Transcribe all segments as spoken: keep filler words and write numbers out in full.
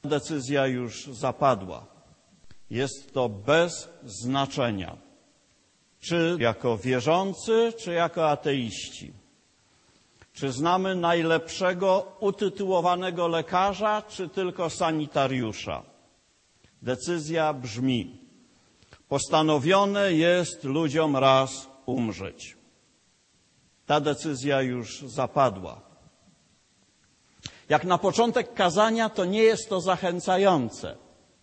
Decyzja już zapadła. Jest to bez znaczenia, czy jako wierzący, czy jako ateiści. Czy znamy najlepszego utytułowanego lekarza, czy tylko sanitariusza? Decyzja brzmi: postanowione jest ludziom raz umrzeć. Ta decyzja już zapadła. Jak na początek kazania, to nie jest to zachęcające.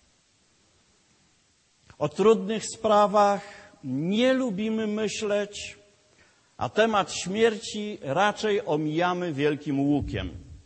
O trudnych sprawach nie lubimy myśleć, a temat śmierci raczej omijamy wielkim łukiem.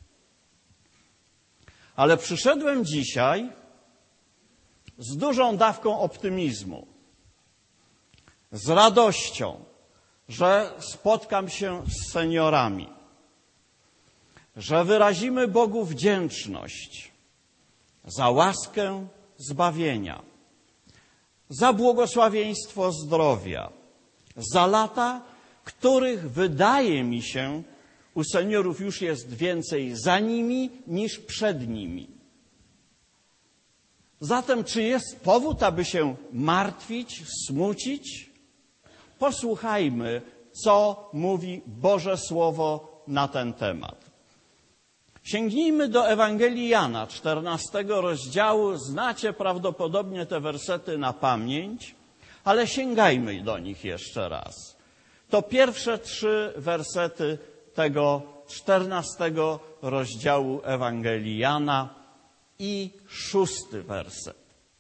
Ale przyszedłem dzisiaj z dużą dawką optymizmu, z radością, że spotkam się z seniorami, że wyrazimy Bogu wdzięczność za łaskę zbawienia, za błogosławieństwo zdrowia, za lata, których wydaje mi się u seniorów już jest więcej za nimi niż przed nimi. Zatem czy jest powód, aby się martwić, smucić? Posłuchajmy, co mówi Boże Słowo na ten temat. Sięgnijmy do Ewangelii Jana, czternastego rozdziału. Znacie prawdopodobnie te wersety na pamięć, ale sięgajmy do nich jeszcze raz. To pierwsze trzy wersety tego czternastego rozdziału Ewangelii Jana i szósty werset.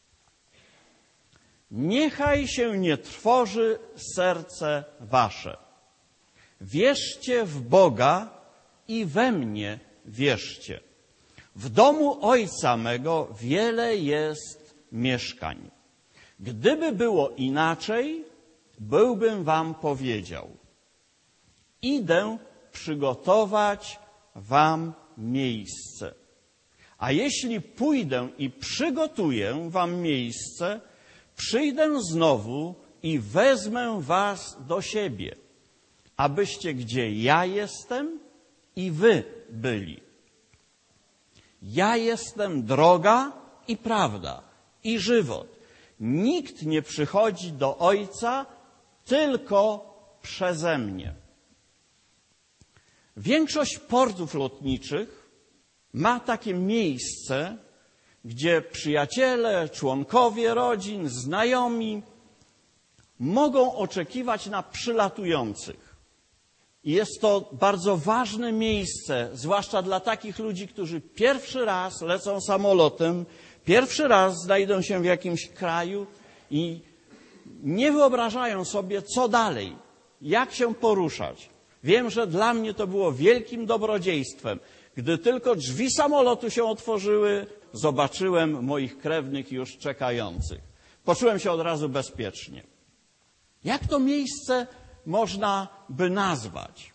Niechaj się nie trwoży serce wasze. Wierzcie w Boga i we mnie wierzcie. W domu Ojca mego wiele jest mieszkań. Gdyby było inaczej, byłbym wam powiedział. Idę przygotować wam miejsce. A jeśli pójdę i przygotuję wam miejsce, przyjdę znowu i wezmę was do siebie, abyście gdzie ja jestem i wy byli. Ja jestem droga i prawda i żywot. Nikt nie przychodzi do Ojca tylko przeze mnie. Większość portów lotniczych ma takie miejsce, gdzie przyjaciele, członkowie rodzin, znajomi mogą oczekiwać na przylatujących. I jest to bardzo ważne miejsce, zwłaszcza dla takich ludzi, którzy pierwszy raz lecą samolotem, pierwszy raz znajdą się w jakimś kraju i nie wyobrażają sobie, co dalej, jak się poruszać. Wiem, że dla mnie to było wielkim dobrodziejstwem. Gdy tylko drzwi samolotu się otworzyły, zobaczyłem moich krewnych już czekających. Poczułem się od razu bezpiecznie. Jak to miejsce można by nazwać?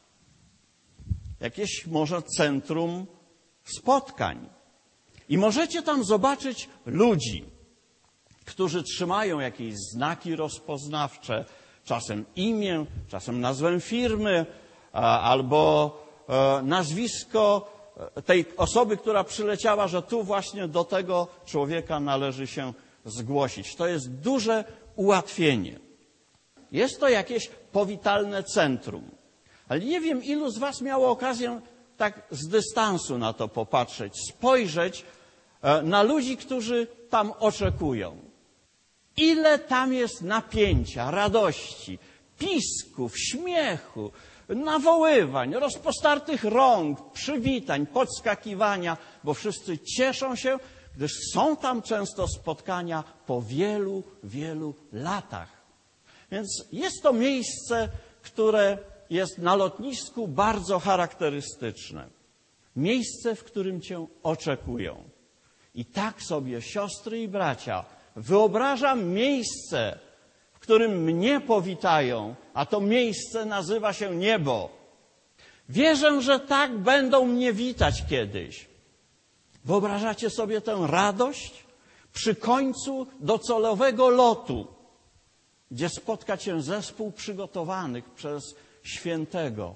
Jakieś może centrum spotkań. I możecie tam zobaczyć ludzi, którzy trzymają jakieś znaki rozpoznawcze, czasem imię, czasem nazwę firmy, albo nazwisko tej osoby, która przyleciała, że tu właśnie do tego człowieka należy się zgłosić. To jest duże ułatwienie. Jest to jakieś powitalne centrum. Ale nie wiem, ilu z was miało okazję tak z dystansu na to popatrzeć, spojrzeć na ludzi, którzy tam oczekują. Ile tam jest napięcia, radości, pisków, śmiechu, nawoływań, rozpostartych rąk, przywitań, podskakiwania, bo wszyscy cieszą się, gdyż są tam często spotkania po wielu, wielu latach. Więc jest to miejsce, które jest na lotnisku bardzo charakterystyczne. Miejsce, w którym cię oczekują. I tak sobie, siostry i bracia, wyobrażam miejsce, w którym mnie powitają, a to miejsce nazywa się niebo. Wierzę, że tak będą mnie witać kiedyś. Wyobrażacie sobie tę radość przy końcu docelowego lotu, gdzie spotka cię zespół przygotowanych przez świętego,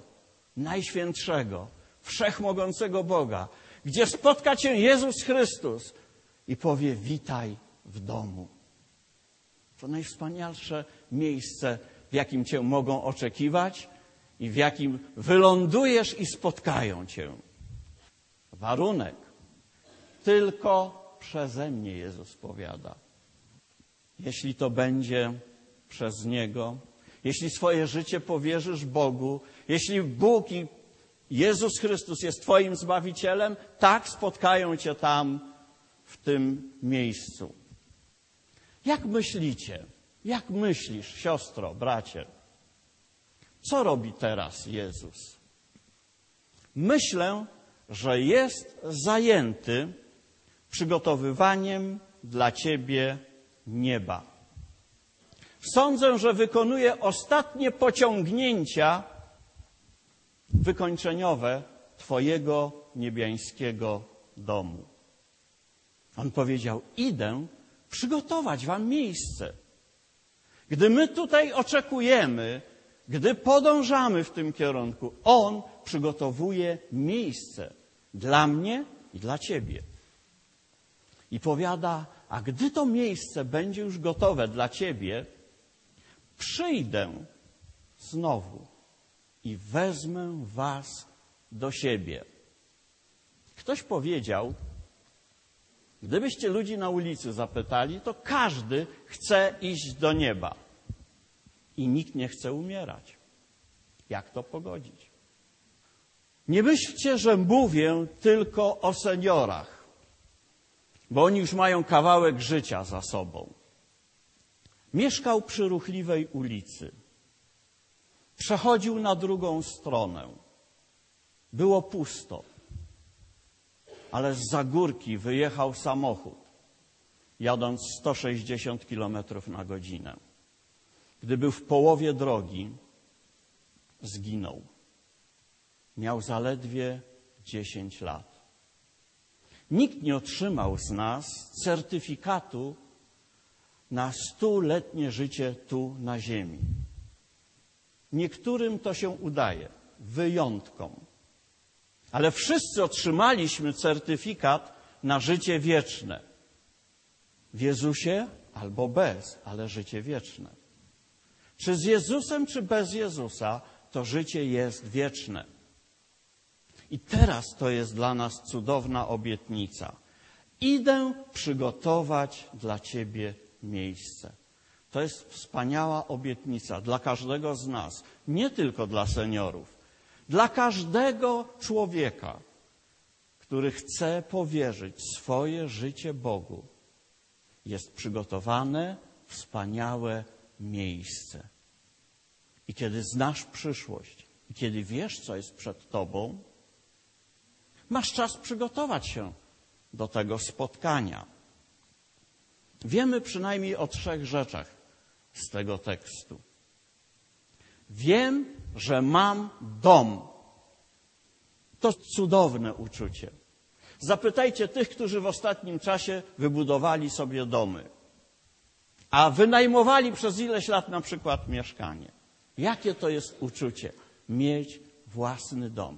najświętszego, wszechmogącego Boga, gdzie spotka cię Jezus Chrystus i powie: witaj w domu. To najwspanialsze miejsce, w jakim Cię mogą oczekiwać i w jakim wylądujesz i spotkają Cię. Warunek: tylko przeze mnie, Jezus powiada. Jeśli to będzie przez Niego, jeśli swoje życie powierzysz Bogu, jeśli Bóg i Jezus Chrystus jest Twoim Zbawicielem, tak spotkają Cię tam, w tym miejscu. Jak myślicie? Jak myślisz, siostro, bracie? Co robi teraz Jezus? Myślę, że jest zajęty przygotowywaniem dla Ciebie nieba. Sądzę, że wykonuje ostatnie pociągnięcia wykończeniowe Twojego niebiańskiego domu. On powiedział: idę przygotować wam miejsce. Gdy my tutaj oczekujemy, gdy podążamy w tym kierunku, On przygotowuje miejsce dla mnie i dla Ciebie. I powiada: a gdy to miejsce będzie już gotowe dla Ciebie, przyjdę znowu i wezmę was do siebie. Ktoś powiedział, gdybyście ludzi na ulicy zapytali, to każdy chce iść do nieba i nikt nie chce umierać. Jak to pogodzić? Nie myślcie, że mówię tylko o seniorach, bo oni już mają kawałek życia za sobą. Mieszkał przy ruchliwej ulicy. Przechodził na drugą stronę. Było pusto. Ale zza górki wyjechał samochód, jadąc sto sześćdziesiąt kilometrów na godzinę. Gdy był w połowie drogi, zginął. Miał zaledwie dziesięć lat. Nikt nie otrzymał z nas certyfikatu na stuletnie życie tu na ziemi. Niektórym to się udaje, wyjątkom. Ale wszyscy otrzymaliśmy certyfikat na życie wieczne. W Jezusie albo bez, ale życie wieczne. Czy z Jezusem, czy bez Jezusa, to życie jest wieczne. I teraz to jest dla nas cudowna obietnica. Idę przygotować dla Ciebie miejsce. To jest wspaniała obietnica dla każdego z nas, nie tylko dla seniorów. Dla każdego człowieka, który chce powierzyć swoje życie Bogu, jest przygotowane wspaniałe miejsce. I kiedy znasz przyszłość, i kiedy wiesz, co jest przed tobą, masz czas przygotować się do tego spotkania. Wiemy przynajmniej o trzech rzeczach z tego tekstu. Wiem, że mam dom. To cudowne uczucie. Zapytajcie tych, którzy w ostatnim czasie wybudowali sobie domy, a wynajmowali przez ileś lat na przykład mieszkanie. Jakie to jest uczucie mieć własny dom?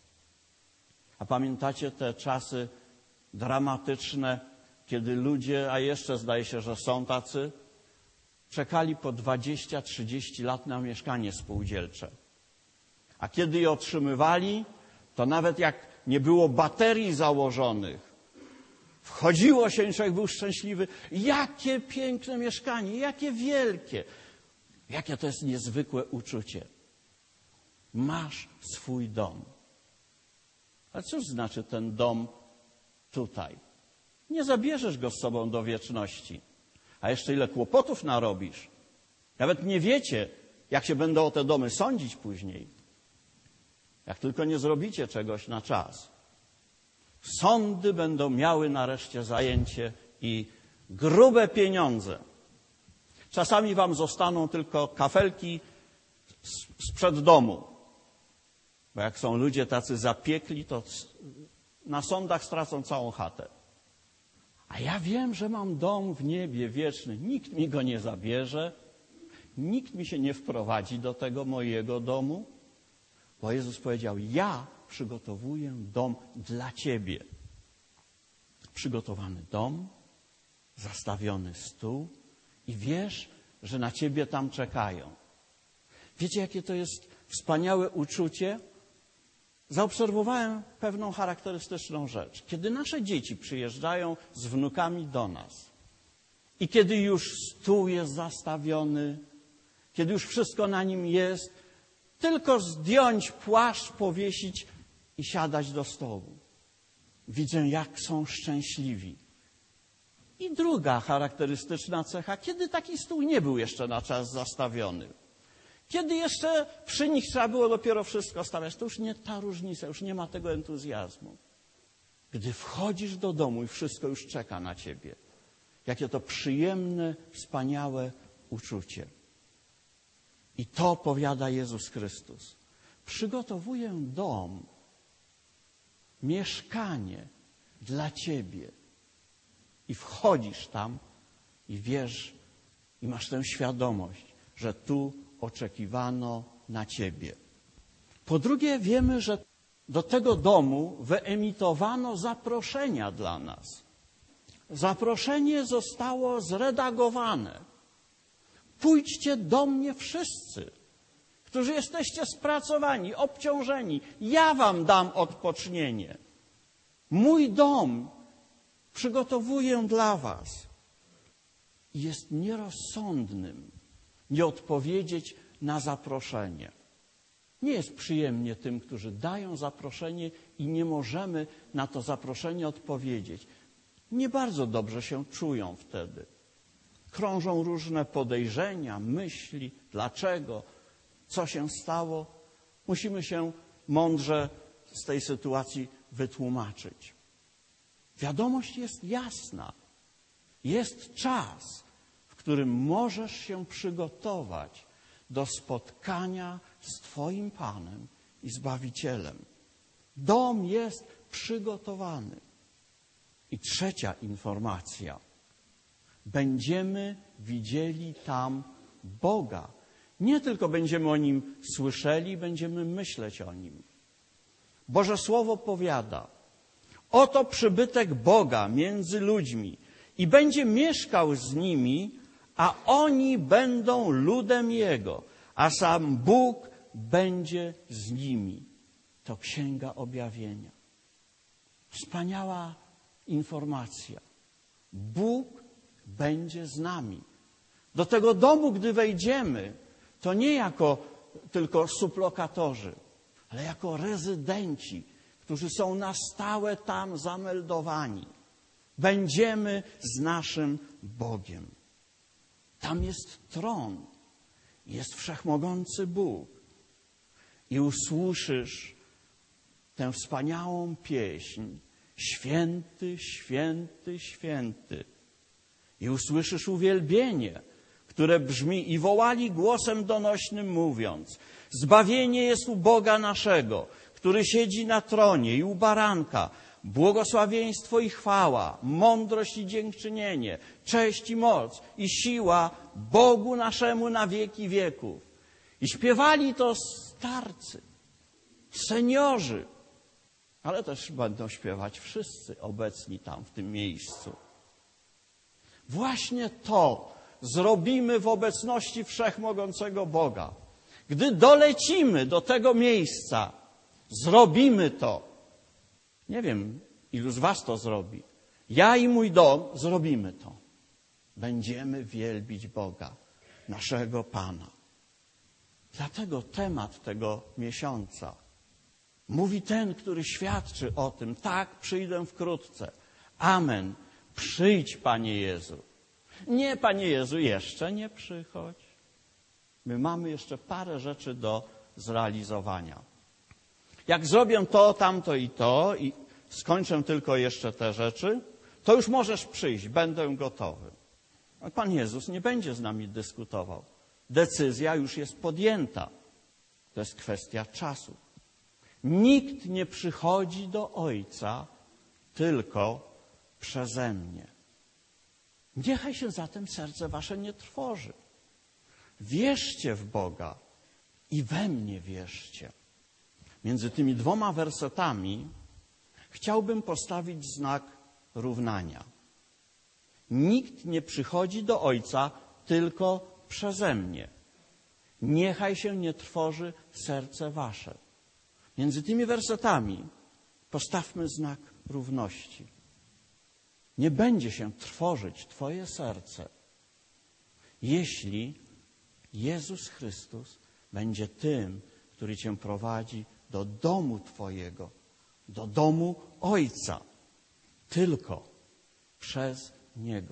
A pamiętacie te czasy dramatyczne, kiedy ludzie, a jeszcze zdaje się, że są tacy, czekali po dwadzieścia trzydzieści lat na mieszkanie spółdzielcze. A kiedy je otrzymywali, to nawet jak nie było baterii założonych, wchodziło się i człowiek był szczęśliwy. Jakie piękne mieszkanie, jakie wielkie. Jakie to jest niezwykłe uczucie. Masz swój dom. Ale cóż znaczy ten dom tutaj? Nie zabierzesz go z sobą do wieczności. A jeszcze ile kłopotów narobisz. Nawet nie wiecie, jak się będą o te domy sądzić później. Jak tylko nie zrobicie czegoś na czas. Sądy będą miały nareszcie zajęcie i grube pieniądze. Czasami wam zostaną tylko kafelki sprzed domu. Bo jak są ludzie tacy zapiekli, to na sądach stracą całą chatę. A ja wiem, że mam dom w niebie wieczny. Nikt mi go nie zabierze. Nikt mi się nie wprowadzi do tego mojego domu. Bo Jezus powiedział, ja przygotowuję dom dla ciebie. przygotowany dom, zastawiony stół i wiesz, że na ciebie tam czekają. Wiecie, jakie to jest wspaniałe uczucie? Zaobserwowałem pewną charakterystyczną rzecz. Kiedy nasze dzieci przyjeżdżają z wnukami do nas i kiedy już stół jest zastawiony, kiedy już wszystko na nim jest, tylko zdjąć płaszcz, powiesić i siadać do stołu. Widzę, jak są szczęśliwi. I druga charakterystyczna cecha, kiedy taki stół nie był jeszcze na czas zastawiony. Kiedy jeszcze przy nich trzeba było dopiero wszystko stawiać, to już nie ta różnica, już nie ma tego entuzjazmu. Gdy wchodzisz do domu i wszystko już czeka na ciebie. Jakie to przyjemne, wspaniałe uczucie. I to powiada Jezus Chrystus. Przygotowuję dom, mieszkanie dla ciebie. I wchodzisz tam i wiesz, i masz tę świadomość, że tu oczekiwano na ciebie. Po drugie, wiemy, że do tego domu wyemitowano zaproszenia dla nas. Zaproszenie zostało zredagowane. Pójdźcie do mnie wszyscy, którzy jesteście spracowani, obciążeni. Ja wam dam odpocznienie. Mój dom przygotowuję dla was. I jest nierozsądnym nie odpowiedzieć na zaproszenie. Nie jest przyjemnie tym, którzy dają zaproszenie i nie możemy na to zaproszenie odpowiedzieć. Nie bardzo dobrze się czują wtedy. Krążą różne podejrzenia, myśli, dlaczego, co się stało. Musimy się mądrze z tej sytuacji wytłumaczyć. Wiadomość jest jasna. Jest czas, w którym możesz się przygotować do spotkania z Twoim Panem i Zbawicielem. Dom jest przygotowany. I trzecia informacja. Będziemy widzieli tam Boga. Nie tylko będziemy o Nim słyszeli, będziemy myśleć o Nim. Boże Słowo powiada, oto przybytek Boga między ludźmi i będzie mieszkał z nimi, a oni będą ludem Jego, a sam Bóg będzie z nimi. To Księga Objawienia. Wspaniała informacja. Bóg będzie z nami. Do tego domu, gdy wejdziemy, to nie jako tylko sublokatorzy, ale jako rezydenci, którzy są na stałe tam zameldowani. Będziemy z naszym Bogiem. Tam jest tron, jest wszechmogący Bóg. I usłyszysz tę wspaniałą pieśń, święty, święty, święty. I usłyszysz uwielbienie, które brzmi i wołali głosem donośnym mówiąc, zbawienie jest u Boga naszego, który siedzi na tronie i u baranka, błogosławieństwo i chwała, mądrość i dziękczynienie, cześć i moc i siła Bogu naszemu na wieki wieków. I śpiewali to starcy, seniorzy, ale też będą śpiewać wszyscy obecni tam w tym miejscu. Właśnie to zrobimy w obecności wszechmogącego Boga. Gdy dolecimy do tego miejsca, zrobimy to. Nie wiem, ilu z was to zrobi. Ja i mój dom zrobimy to. Będziemy wielbić Boga, naszego Pana. Dlatego temat tego miesiąca mówi ten, który świadczy o tym, tak, przyjdę wkrótce. Amen. Przyjdź, Panie Jezu. Nie, Panie Jezu, jeszcze nie przychodź. My mamy jeszcze parę rzeczy do zrealizowania. Jak zrobię to, tamto i to i skończę tylko jeszcze te rzeczy, to już możesz przyjść, będę gotowy. Ale Pan Jezus nie będzie z nami dyskutował. Decyzja już jest podjęta. To jest kwestia czasu. Nikt nie przychodzi do Ojca tylko przeze mnie. Niechaj się zatem serce wasze nie trwoży. Wierzcie w Boga i we mnie wierzcie. Między tymi dwoma wersetami chciałbym postawić znak równania. Nikt nie przychodzi do Ojca tylko przeze mnie. Niechaj się nie trwoży serce wasze. Między tymi wersetami postawmy znak równości. Nie będzie się trwożyć twoje serce, jeśli Jezus Chrystus będzie tym, który cię prowadzi do domu twojego, do domu Ojca. Tylko przez Niego.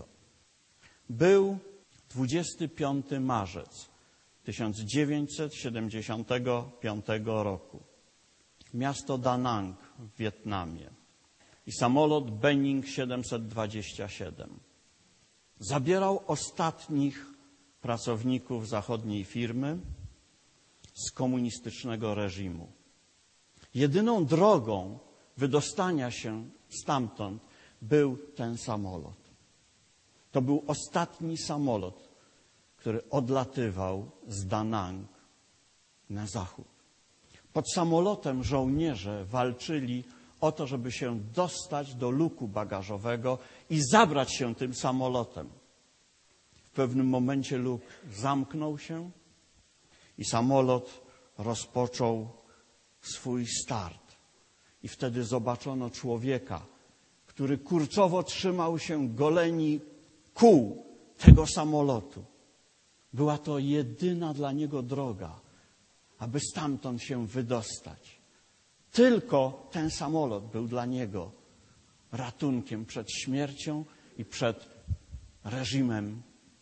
Był dwudziestego piątego marzec tysiąc dziewięćset siedemdziesiątego piątego roku. Miasto Da Nang w Wietnamie i samolot Boeing siedemset dwadzieścia siedem zabierał ostatnich pracowników zachodniej firmy z komunistycznego reżimu. Jedyną drogą wydostania się stamtąd był ten samolot. To był ostatni samolot, który odlatywał z Da Nang na zachód. Pod samolotem żołnierze walczyli o to, żeby się dostać do luku bagażowego i zabrać się tym samolotem. W pewnym momencie luk zamknął się i samolot rozpoczął swój start. I wtedy zobaczono człowieka, który kurczowo trzymał się goleni kół tego samolotu. Była to jedyna dla niego droga, aby stamtąd się wydostać. Tylko ten samolot był dla niego ratunkiem przed śmiercią i przed reżimem,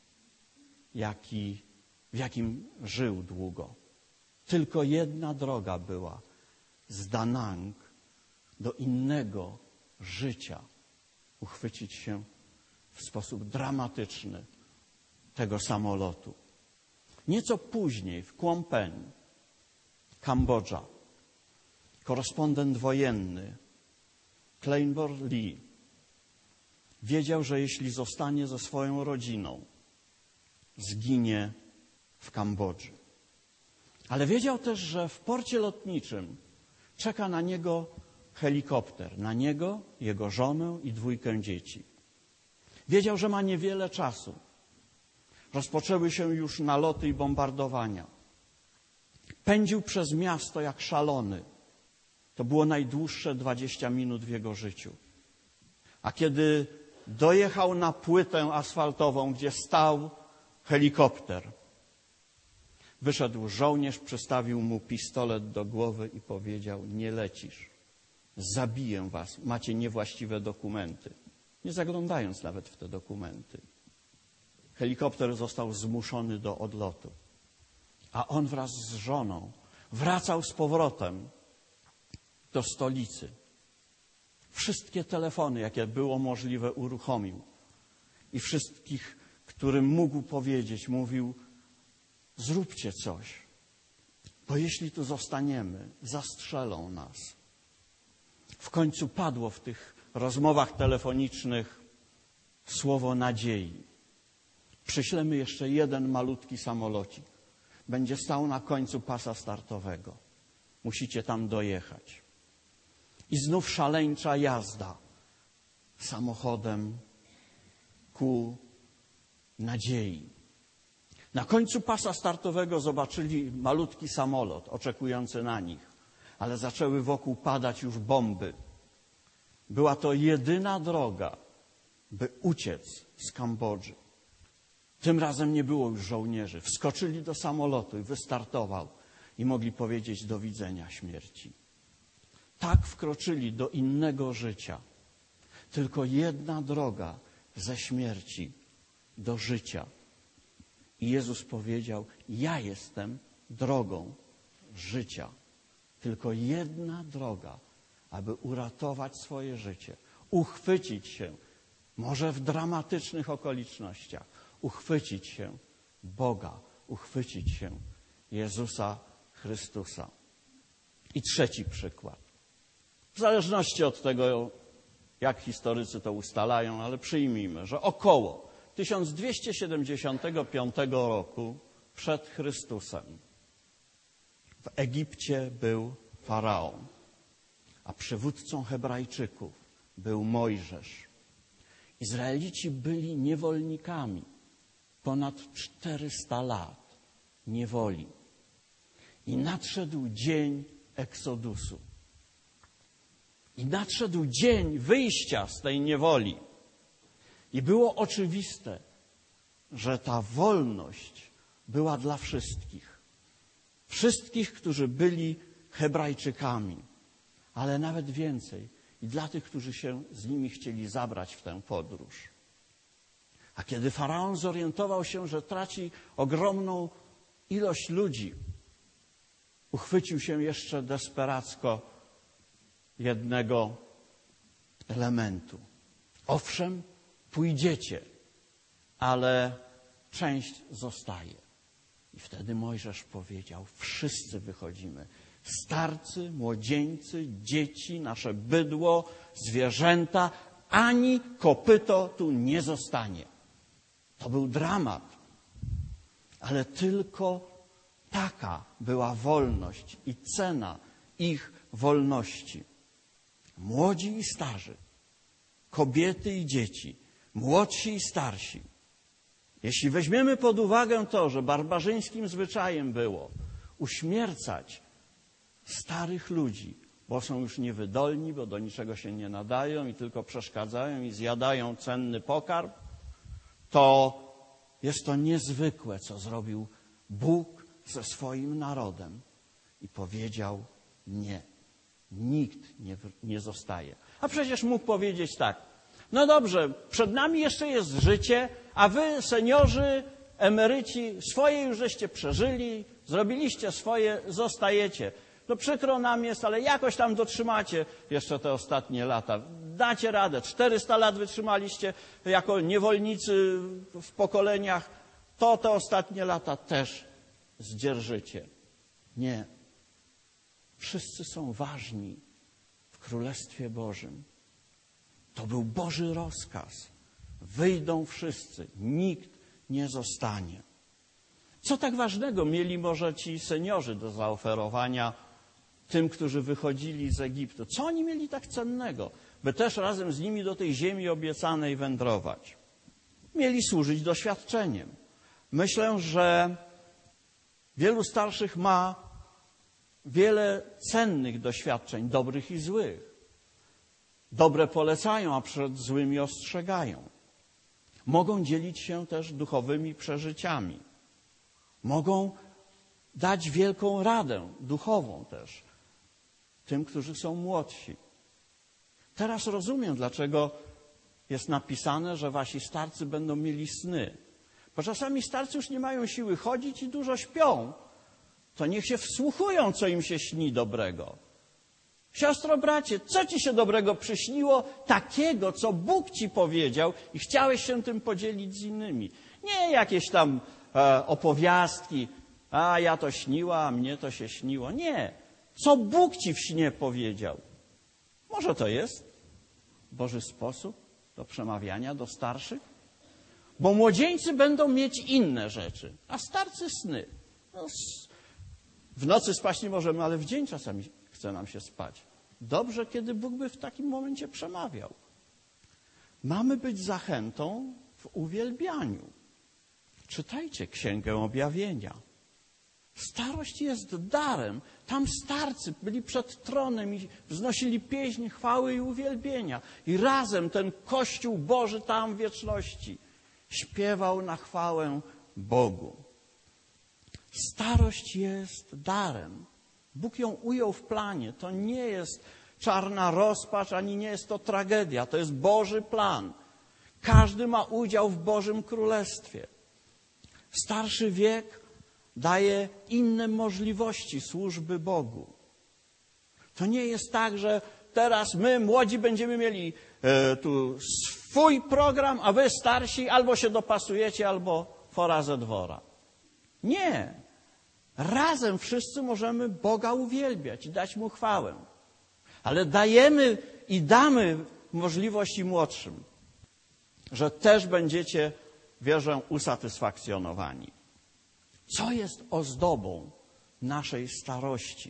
jaki, w jakim żył długo. Tylko jedna droga była z Da Nang do innego życia. Uchwycić się w sposób dramatyczny tego samolotu. Nieco później w Phnom Penh, Kambodża, korespondent wojenny Claiborne Lee wiedział, że jeśli zostanie ze swoją rodziną, zginie w Kambodży. Ale wiedział też, że w porcie lotniczym czeka na niego helikopter, na niego, jego żonę i dwójkę dzieci. Wiedział, że ma niewiele czasu. Rozpoczęły się już naloty i bombardowania. Pędził przez miasto jak szalony. To było najdłuższe dwadzieścia minut w jego życiu. A kiedy dojechał na płytę asfaltową, gdzie stał helikopter, wyszedł żołnierz, przystawił mu pistolet do głowy i powiedział: nie lecisz, zabiję was, macie niewłaściwe dokumenty. Nie zaglądając nawet w te dokumenty. Helikopter został zmuszony do odlotu. A on wraz z żoną wracał z powrotem do stolicy. Wszystkie telefony, jakie było możliwe, uruchomił. I wszystkich, którym mógł powiedzieć, mówił: zróbcie coś, bo jeśli tu zostaniemy, zastrzelą nas. W końcu padło w tych rozmowach telefonicznych słowo nadziei. Przyślemy jeszcze jeden malutki samolocik. Będzie stał na końcu pasa startowego. Musicie tam dojechać. I znów szaleńcza jazda samochodem ku nadziei. Na końcu pasa startowego zobaczyli malutki samolot oczekujący na nich, ale zaczęły wokół padać już bomby. Była to jedyna droga, by uciec z Kambodży. Tym razem nie było już żołnierzy. Wskoczyli do samolotu i wystartował i mogli powiedzieć do widzenia śmierci. Tak wkroczyli do innego życia. Tylko jedna droga ze śmierci do życia. I Jezus powiedział: ja jestem drogą życia. Tylko jedna droga, aby uratować swoje życie, uchwycić się, może w dramatycznych okolicznościach, uchwycić się Boga, uchwycić się Jezusa Chrystusa. I trzeci przykład. W zależności od tego, jak historycy to ustalają, ale przyjmijmy, że około tysiąc dwieście siedemdziesiątego piątego roku przed Chrystusem w Egipcie był faraon, a przywódcą Hebrajczyków był Mojżesz. Izraelici byli niewolnikami ponad czterysta lat niewoli. I nadszedł dzień Eksodusu. I nadszedł dzień wyjścia z tej niewoli. I było oczywiste, że ta wolność była dla wszystkich. Wszystkich, którzy byli Hebrajczykami, ale nawet więcej. I dla tych, którzy się z nimi chcieli zabrać w tę podróż. A kiedy Faraon zorientował się, że traci ogromną ilość ludzi, uchwycił się jeszcze desperacko jednego elementu. Owszem, pójdziecie, ale część zostaje. I wtedy Mojżesz powiedział, wszyscy wychodzimy. Starcy, młodzieńcy, dzieci, nasze bydło, zwierzęta, ani kopyto tu nie zostanie. To był dramat, ale tylko taka była wolność i cena ich wolności. Młodzi i starzy, kobiety i dzieci, młodsi i starsi. Jeśli weźmiemy pod uwagę to, że barbarzyńskim zwyczajem było uśmiercać starych ludzi, bo są już niewydolni, bo do niczego się nie nadają i tylko przeszkadzają i zjadają cenny pokarm, to jest to niezwykłe, co zrobił Bóg ze swoim narodem. I powiedział nie. Nikt nie, nie zostaje. A przecież mógł powiedzieć tak. No dobrze, przed nami jeszcze jest życie, a wy, seniorzy, emeryci, swoje już żeście przeżyli, zrobiliście swoje, zostajecie. No przykro nam jest, ale jakoś tam dotrzymacie jeszcze te ostatnie lata. Dacie radę. czterysta lat wytrzymaliście jako niewolnicy w pokoleniach. To te ostatnie lata też zdzierżycie. Nie. Wszyscy są ważni w Królestwie Bożym. To był Boży rozkaz. Wyjdą wszyscy. Nikt nie zostanie. Co tak ważnego mieli może ci seniorzy do zaoferowania tym, którzy wychodzili z Egiptu? Co oni mieli tak cennego, by też razem z nimi do tej ziemi obiecanej wędrować? Mieli służyć doświadczeniem. Myślę, że wielu starszych ma wiele cennych doświadczeń, dobrych i złych. Dobre polecają, a przed złymi ostrzegają. Mogą dzielić się też duchowymi przeżyciami. Mogą dać wielką radę, duchową też, tym, którzy są młodsi. Teraz rozumiem, dlaczego jest napisane, że wasi starcy będą mieli sny. Bo czasami starcy już nie mają siły chodzić i dużo śpią. To niech się wsłuchują, co im się śni dobrego. Siostro, bracie, co ci się dobrego przyśniło? Takiego, co Bóg ci powiedział i chciałeś się tym podzielić z innymi. Nie jakieś tam e, opowiastki, a ja to śniła, a mnie to się śniło. Nie. Co Bóg ci w śnie powiedział? Może to jest Boży sposób do przemawiania do starszych? Bo młodzieńcy będą mieć inne rzeczy, a starcy sny. No, w nocy spać nie możemy, ale w dzień czasami chce nam się spać. Dobrze, kiedy Bóg by w takim momencie przemawiał. Mamy być zachętą w uwielbianiu. Czytajcie Księgę Objawienia. Starość jest darem. Tam starcy byli przed tronem i wznosili pieśń chwały i uwielbienia. I razem ten Kościół Boży tam w wieczności śpiewał na chwałę Bogu. Starość jest darem. Bóg ją ujął w planie. To nie jest czarna rozpacz, ani nie jest to tragedia. To jest Boży plan. Każdy ma udział w Bożym Królestwie. Starszy wiek daje inne możliwości służby Bogu. To nie jest tak, że teraz my, młodzi, będziemy mieli e, tu swój program, a wy, starsi, albo się dopasujecie, albo fora ze dwora. Nie. Razem wszyscy możemy Boga uwielbiać i dać Mu chwałę. Ale dajemy i damy możliwości młodszym, że też będziecie, wierzę, usatysfakcjonowani. Co jest ozdobą naszej starości?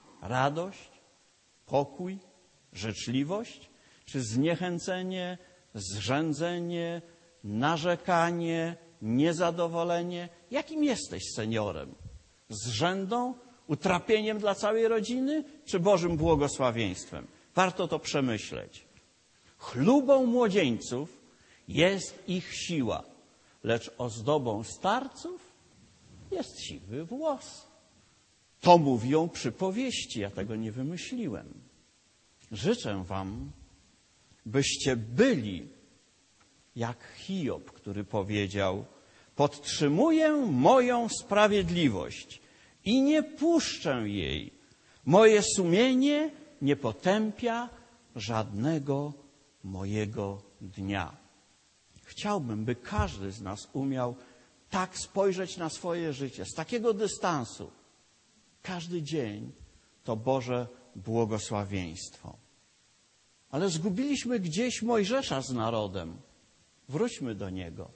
Radość, pokój, życzliwość, czy zniechęcenie, zrzędzenie, narzekanie, niezadowolenie. Jakim jesteś seniorem? Zrzędą, utrapieniem dla całej rodziny, czy Bożym błogosławieństwem? Warto to przemyśleć. Chlubą młodzieńców jest ich siła, lecz ozdobą starców jest siwy włos. To mówią przypowieści, ja tego nie wymyśliłem. Życzę wam, byście byli jak Hiob, który powiedział: podtrzymuję moją sprawiedliwość i nie puszczę jej. Moje sumienie nie potępia żadnego mojego dnia. Chciałbym, by każdy z nas umiał tak spojrzeć na swoje życie, z takiego dystansu. Każdy dzień to Boże błogosławieństwo. Ale zgubiliśmy gdzieś Mojżesza z narodem. Wróćmy do niego.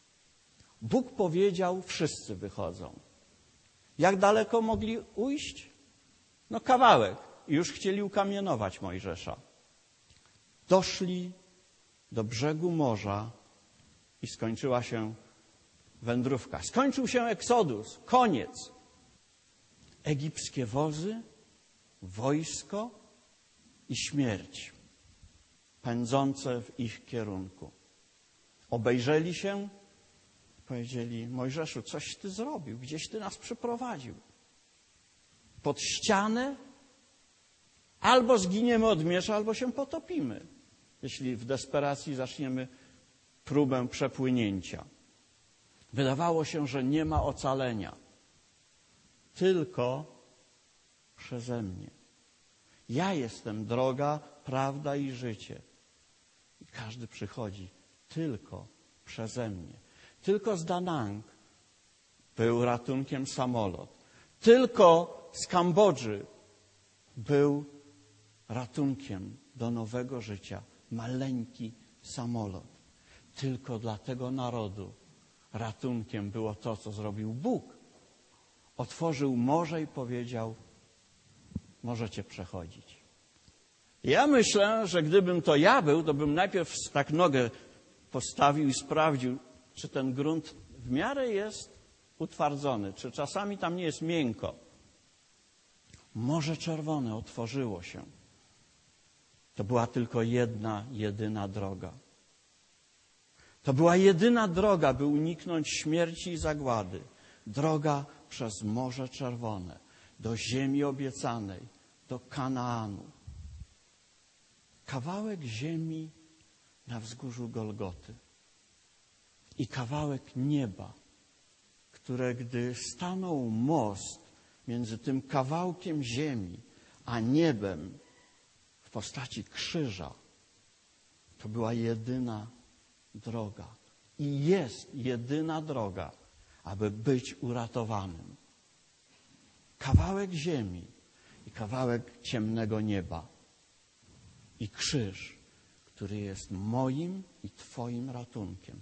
Bóg powiedział, wszyscy wychodzą. Jak daleko mogli ujść? No kawałek. I już chcieli ukamienować Mojżesza. Doszli do brzegu morza i skończyła się wędrówka. Skończył się Eksodus. Koniec. Egipskie wozy, wojsko i śmierć pędzące w ich kierunku. Obejrzeli się, powiedzieli: Mojżeszu, coś ty zrobił, gdzieś ty nas przyprowadził. Pod ścianę albo zginiemy od miecza, albo się potopimy, jeśli w desperacji zaczniemy próbę przepłynięcia. Wydawało się, że nie ma ocalenia. Tylko przeze mnie. Ja jestem droga, prawda i życie. I każdy przychodzi tylko przeze mnie. Tylko z Da Nang był ratunkiem samolot. Tylko z Kambodży był ratunkiem do nowego życia maleńki samolot. Tylko dla tego narodu ratunkiem było to, co zrobił Bóg. Otworzył morze i powiedział: możecie przechodzić. Ja myślę, że gdybym to ja był, to bym najpierw tak nogę postawił i sprawdził, czy ten grunt w miarę jest utwardzony, czy czasami tam nie jest miękko. Morze Czerwone otworzyło się. To była tylko jedna, jedyna droga. To była jedyna droga, by uniknąć śmierci i zagłady. Droga przez Morze Czerwone, do ziemi obiecanej, do Kanaanu. Kawałek ziemi na wzgórzu Golgoty i kawałek nieba, które gdy stanął most między tym kawałkiem ziemi a niebem w postaci krzyża, to była jedyna droga i jest jedyna droga, aby być uratowanym. Kawałek ziemi i kawałek ciemnego nieba i krzyż, który jest moim i Twoim ratunkiem.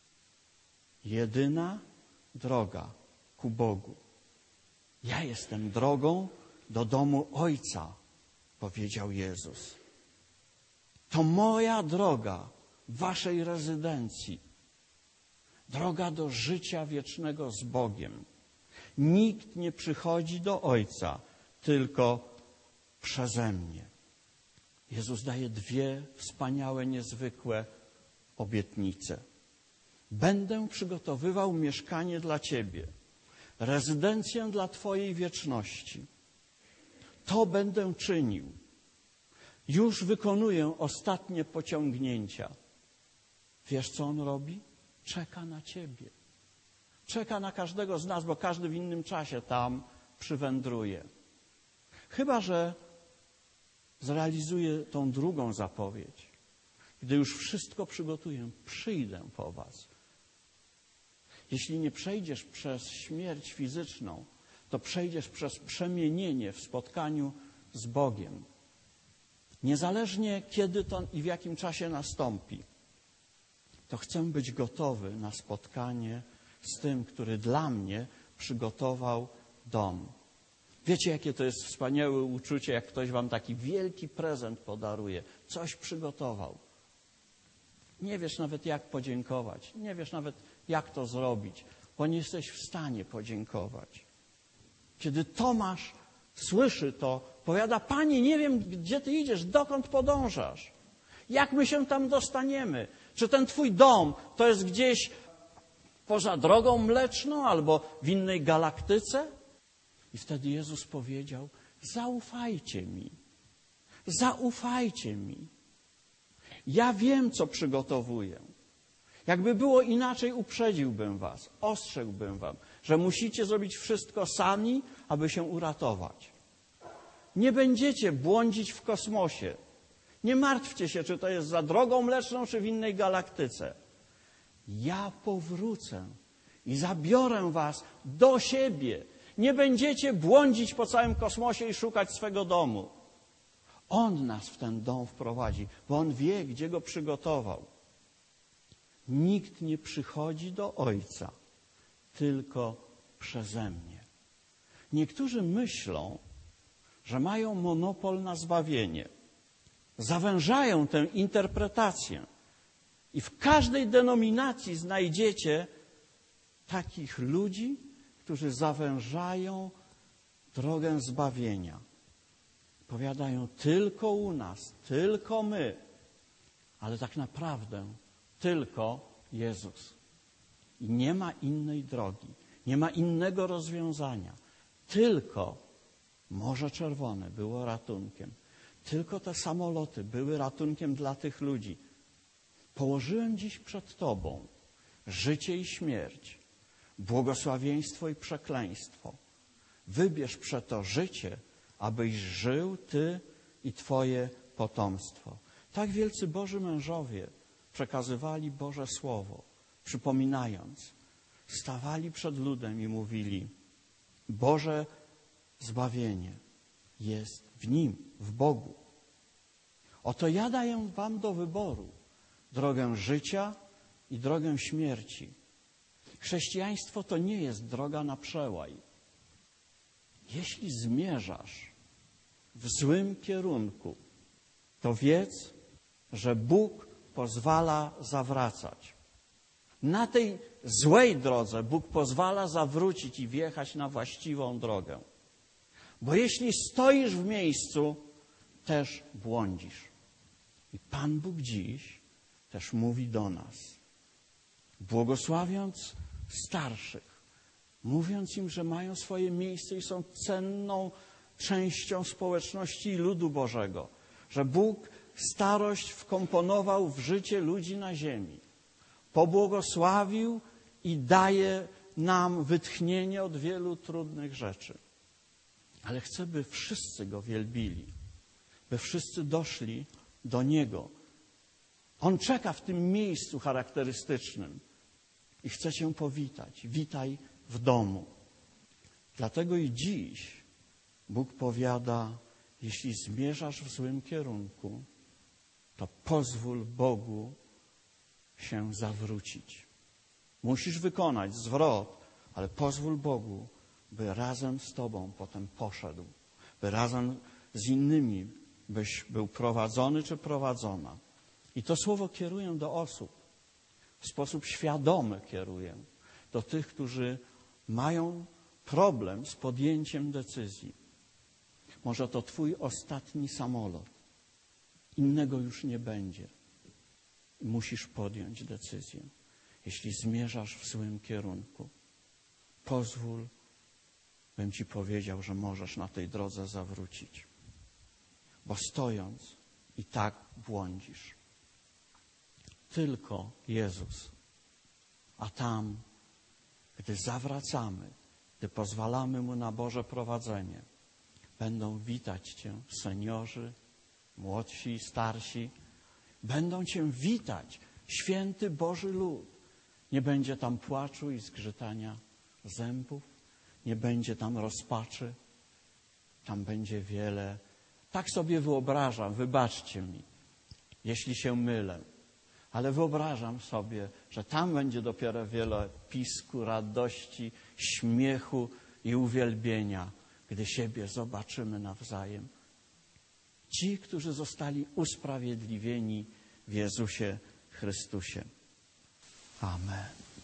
Jedyna droga ku Bogu. Ja jestem drogą do domu Ojca, powiedział Jezus. To moja droga waszej rezydencji. Droga do życia wiecznego z Bogiem. Nikt nie przychodzi do Ojca, tylko przeze mnie. Jezus daje dwie wspaniałe, niezwykłe obietnice. Będę przygotowywał mieszkanie dla ciebie, rezydencję dla twojej wieczności. To będę czynił. Już wykonuję ostatnie pociągnięcia. Wiesz, co on robi? Czeka na ciebie. Czeka na każdego z nas, bo każdy w innym czasie tam przywędruje. Chyba że zrealizuje tą drugą zapowiedź. Gdy już wszystko przygotuję, przyjdę po was. Jeśli nie przejdziesz przez śmierć fizyczną, to przejdziesz przez przemienienie w spotkaniu z Bogiem. Niezależnie kiedy to i w jakim czasie nastąpi, to chcę być gotowy na spotkanie z tym, który dla mnie przygotował dom. Wiecie, jakie to jest wspaniałe uczucie, jak ktoś wam taki wielki prezent podaruje, coś przygotował. Nie wiesz nawet, jak podziękować. Nie wiesz nawet, jak to zrobić, bo nie jesteś w stanie podziękować. Kiedy Tomasz słyszy to, powiada: Panie, nie wiem, gdzie Ty idziesz, dokąd podążasz? Jak my się tam dostaniemy? Czy ten Twój dom to jest gdzieś poza drogą mleczną albo w innej galaktyce? I wtedy Jezus powiedział: zaufajcie mi. Zaufajcie mi. Ja wiem, co przygotowuję. Jakby było inaczej, uprzedziłbym was, ostrzegłbym wam, że musicie zrobić wszystko sami, aby się uratować. Nie będziecie błądzić w kosmosie. Nie martwcie się, czy to jest za drogą mleczną, czy w innej galaktyce. Ja powrócę i zabiorę was do siebie. Nie będziecie błądzić po całym kosmosie i szukać swego domu. On nas w ten dom wprowadzi, bo On wie, gdzie go przygotował. Nikt nie przychodzi do Ojca, tylko przeze mnie. Niektórzy myślą, że mają monopol na zbawienie. Zawężają tę interpretację. I w każdej denominacji znajdziecie takich ludzi, którzy zawężają drogę zbawienia. Powiadają: tylko u nas, tylko my. Ale tak naprawdę tylko Jezus. I nie ma innej drogi, nie ma innego rozwiązania. Tylko Morze Czerwone było ratunkiem. Tylko te samoloty były ratunkiem dla tych ludzi. Położyłem dziś przed Tobą życie i śmierć, błogosławieństwo i przekleństwo. Wybierz przeto życie, abyś żył Ty i Twoje potomstwo. Tak wielcy Boży mężowie przekazywali Boże Słowo, przypominając. Stawali przed ludem i mówili: Boże zbawienie jest w Nim, w Bogu. Oto ja daję wam do wyboru drogę życia i drogę śmierci. Chrześcijaństwo to nie jest droga na przełaj. Jeśli zmierzasz w złym kierunku, to wiedz, że Bóg pozwala zawracać. Na tej złej drodze Bóg pozwala zawrócić i wjechać na właściwą drogę. Bo jeśli stoisz w miejscu, też błądzisz. I Pan Bóg dziś też mówi do nas, błogosławiąc starszych, mówiąc im, że mają swoje miejsce i są cenną częścią społeczności i ludu Bożego, że Bóg starość wkomponował w życie ludzi na ziemi, pobłogosławił i daje nam wytchnienie od wielu trudnych rzeczy. Ale chce, by wszyscy Go wielbili, by wszyscy doszli do Niego. On czeka w tym miejscu charakterystycznym i chce Cię powitać. Witaj w domu. Dlatego i dziś Bóg powiada: jeśli zmierzasz w złym kierunku, to pozwól Bogu się zawrócić. Musisz wykonać zwrot, ale pozwól Bogu, by razem z Tobą potem poszedł, by razem z innymi byś był prowadzony czy prowadzona. I to słowo kieruję do osób. W sposób świadomy kieruję do tych, którzy mają problem z podjęciem decyzji. Może to Twój ostatni samolot. Innego już nie będzie. Musisz podjąć decyzję. Jeśli zmierzasz w złym kierunku, pozwól, bym Ci powiedział, że możesz na tej drodze zawrócić. Bo stojąc i tak błądzisz. Tylko Jezus. A tam, gdy zawracamy, gdy pozwalamy Mu na Boże prowadzenie, będą witać Cię seniorzy, młodsi i starsi. Będą Cię witać święty Boży lud. Nie będzie tam płaczu i zgrzytania zębów. Nie będzie tam rozpaczy. Tam będzie wiele. Tak sobie wyobrażam, wybaczcie mi, jeśli się mylę. Ale wyobrażam sobie, że tam będzie dopiero wiele pisku, radości, śmiechu i uwielbienia, gdy siebie zobaczymy nawzajem. Ci, którzy zostali usprawiedliwieni w Jezusie Chrystusie. Amen.